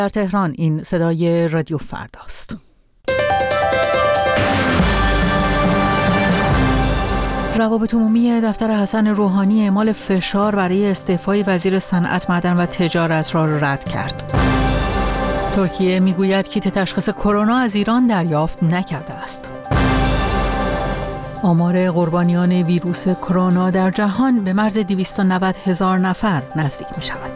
در تهران این صدای رادیو فرداست. روابط عمومی دفتر حسن روحانی اعمال فشار برای استعفای وزیر صنعت، معدن و تجارت را رد کرد. ترکیه میگوید کیت تشخیص کرونا از ایران دریافت نکرده است. آمار قربانیان ویروس کرونا در جهان به مرز 290,000 نفر نزدیک می شود.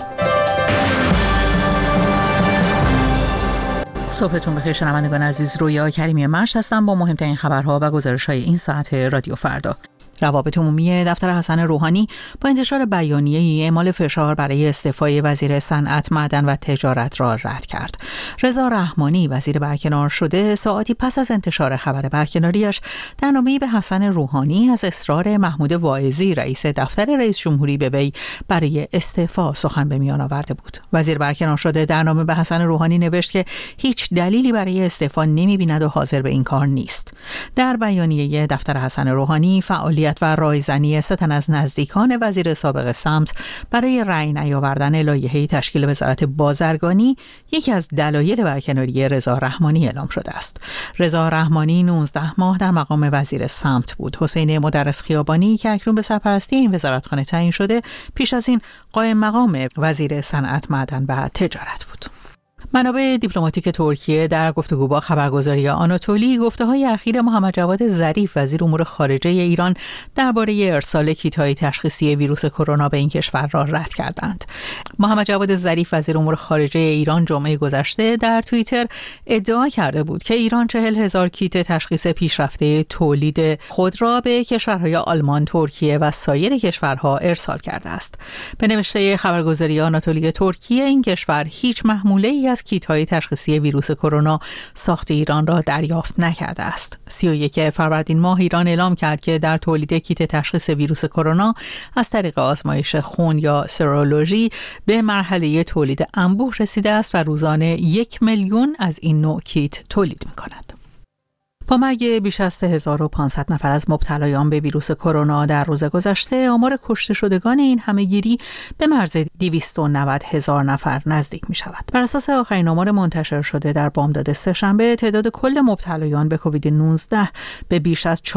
صبحتون بخیر شنوندگان عزیز، رویا کریمی مشت هستم با مهمترین خبرها و گزارش‌های این ساعت رادیو فردا. روابط عمومی دفتر حسن روحانی با انتشار بیانیه‌ای اعمال فشار برای استعفای وزیر صنعت، معدن و تجارت را رد کرد. رضا رحمانی وزیر برکنار شده ساعاتی پس از انتشار خبر برکناریش در نامه‌ای به حسن روحانی از اصرار محمود واعظی رئیس دفتر رئیس جمهوری به وی برای استعفا سخن به میان آورده بود. وزیر برکنار شده در نامه به حسن روحانی نوشت که هیچ دلیلی برای استعفا نمی‌بیند و حاضر به این کار نیست. در بیانیه دفتر حسن روحانی فعالیت و رایزنی 3 تن از نزدیکان وزیر سابق سمت برای رأی نیاوردن لایحه تشکیل وزارت بازرگانی یکی از دلایل برکناری رضا رحمانی اعلام شده است. رضا رحمانی 19 ماه در مقام وزیر سمت بود. حسین مدرس خیابانی که اکنون به سرپرستی این وزارتخانه تعیین شده، پیش از این قائم مقام وزیر صنعت، معدن و تجارت بود. منابع دیپلماتیک ترکیه در گفتگو با خبرگزاری آناتولی گفته‌های اخیر محمد جواد ظریف وزیر امور خارجه ایران درباره ارسال کیت‌های تشخیصی ویروس کرونا به این کشور را رد کردند. محمد جواد ظریف وزیر امور خارجه ایران جمعه گذشته در توییتر ادعا کرده بود که ایران 40,000 کیت تشخیص پیشرفته تولید خود را به کشورهای آلمان، ترکیه و سایر کشورها ارسال کرده است. به نوشته خبرگزاری آناتولی ترکیه، این کشور هیچ محموله‌ای از کیت‌های تشخیصی ویروس کرونا ساخت ایران را دریافت نکرده است. 31 فروردین ماه ایران اعلام کرد که در تولید کیت تشخیص ویروس کرونا از طریق آزمایش خون یا سرولوژی به مرحله تولید انبوه رسیده است و روزانه 1 میلیون از این نوع کیت تولید می‌کند. با مرگ بیش از 3500 نفر از مبتلایان به ویروس کرونا در روز گذشته، آمار کشته شدگان این همه‌گیری به مرز 290,000 نفر نزدیک می شود. بر اساس آخرین آمار منتشر شده در بامداد سه‌شنبه، تعداد کل مبتلایان به کووید 19 به بیش از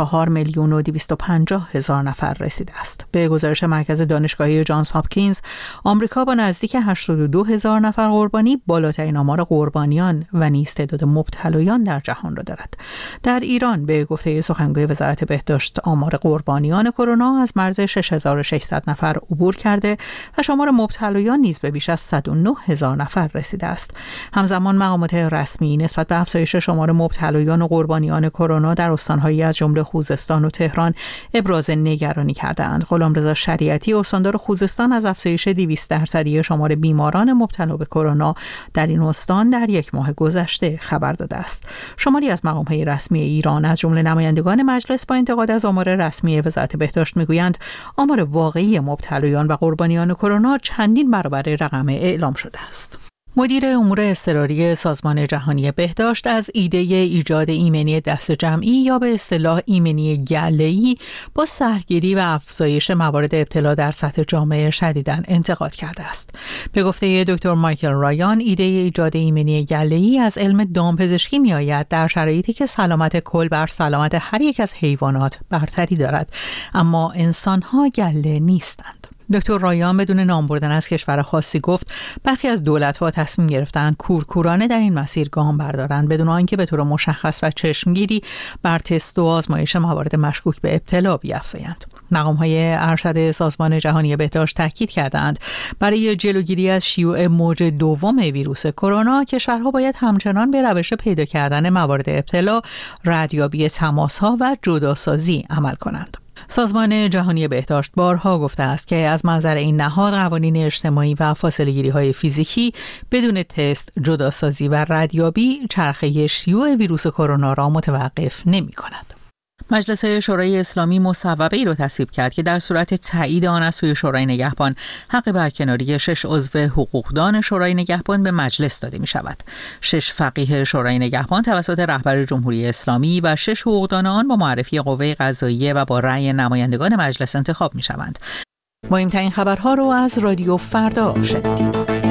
4,250,000 نفر رسیده است. به گزارش مرکز دانشگاهی جانز هاپکینز، آمریکا با نزدیک 82,000 نفر قربانی بالاترین آمار قربانیان و نیز تعداد مبتلایان در جهان را دارد. در ایران به گفته سخنگوی وزارت بهداشت، آمار قربانیان کرونا از مرز 6,600 نفر عبور کرده و شمار مبتلایان نیز به بیش از 109,000 نفر رسیده است. همزمان مقامات رسمی نسبت به افزایش شمار مبتلایان و قربانیان کرونا در استان‌هایی از جمله خوزستان و تهران ابراز نگرانی کرده‌اند. غلامرضا شریعتی استاندار خوزستان از افزایش 200% شمار بیماران مبتلا به کرونا در این استان در یک ماه گذشته خبر داده است. شماری از مقام‌های رسمی ایران از جمله نمایندگان مجلس با انتقاد از آمار رسمی وزارت بهداشت میگویند آمار واقعی مبتلایان و قربانیان کرونا چندین برابر رقم اعلام شده است. مدیر امور اضطراری سازمان جهانی بهداشت از ایده ایجاد ایمنی دست جمعی یا به اصطلاح ایمنی گله‌ای با سهلگیری و افزایش موارد ابتلا در سطح جامعه شدیداً انتقاد کرده است. به گفته دکتر مایکل رایان، ایده ایجاد ایمنی گله‌ای از علم دامپزشکی می‌آید در شرایطی که سلامت کل بر سلامت هر یک از حیوانات برتری دارد، اما انسان‌ها گله نیستند. دکتر رایان بدون نام بردن از کشور خاصی گفت برخی از دولت‌ها تصمیم گرفتند کورکورانه در این مسیر گام بردارند بدون آنکه به طور مشخص و چشمگیری بر تست و آزمایش موارد مشکوک به ابتلا بیفزایند. مقام‌های ارشد سازمان جهانی بهداشت تاکید کردند برای جلوگیری از شیوع موج دوم ویروس کرونا، کشورها باید همچنان به روش پیدا کردن موارد ابتلا، ردیابی تماس‌ها و جداسازی عمل کنند. سازمان جهانی بهداشت بارها گفته است که از منظر این نهاد قوانین اجتماعی و فاصله‌گیری‌های فیزیکی بدون تست، جداسازی و ردیابی چرخه شیوع ویروس کرونا را متوقف نمی‌کند. مجلس شورای اسلامی مصوبه‌ای را تصویب کرد که در صورت تایید آن از سوی شورای نگهبان حق برکناری 6 عضو حقوقدان شورای نگهبان به مجلس داده می‌شود. 6 فقیه شورای نگهبان توسط رهبر جمهوری اسلامی و 6 حقوقدان آن با معرفی قوه قضاییه و با رأی نمایندگان مجلس انتخاب می‌شوند. مهمترین خبرها رو از رادیو فردا شنیدید.